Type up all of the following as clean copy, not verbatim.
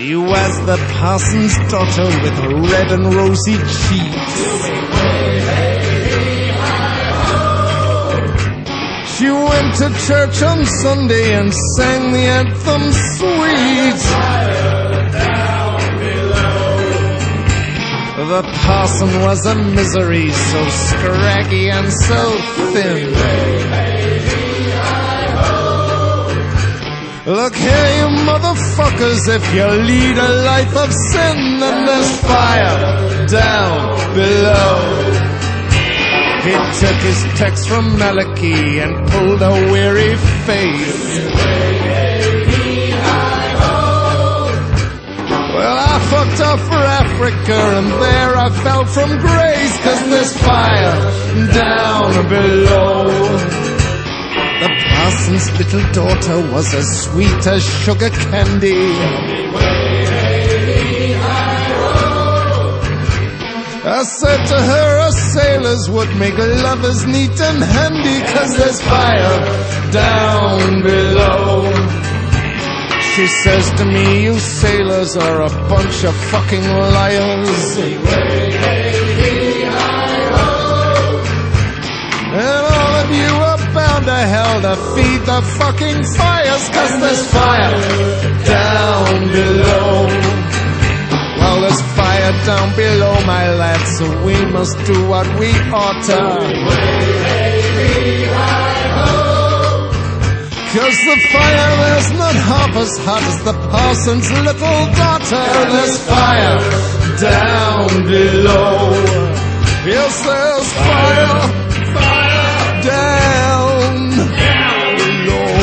She was the parson's daughter with red and rosy cheeks. She went to church on Sunday and sang the anthem sweet. The parson was a misery, so scraggy and so thin. Look here, you motherfuckers, if you lead a life of sin, then there's fire down below. He took his text from Malachi and pulled a weary face. Well, I fucked off for Africa and there I fell from grace, 'cause there's fire down below. The parson's little daughter was as sweet as sugar candy. I said to her, us sailors would make lovers neat and handy, 'cause there's fire down below. She says to me, you sailors are a bunch of fucking liars. And all of you are bound to hell to feed the fucking fires, 'cause there's fire down below. Well, there's fire down below, my lads, so we must do what we ought to. 'Cause the fire is not half as hot as the parson's little daughter. There's fire down below. Yes, there's fire, fire down below.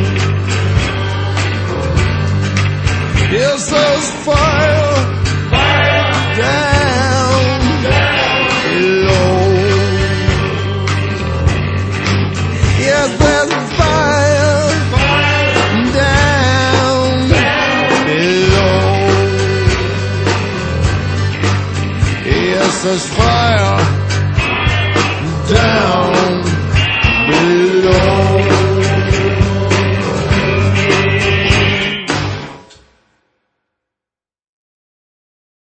Yes, there's fire, fire down below. Yes, there's fire down below. Yes, there's fire down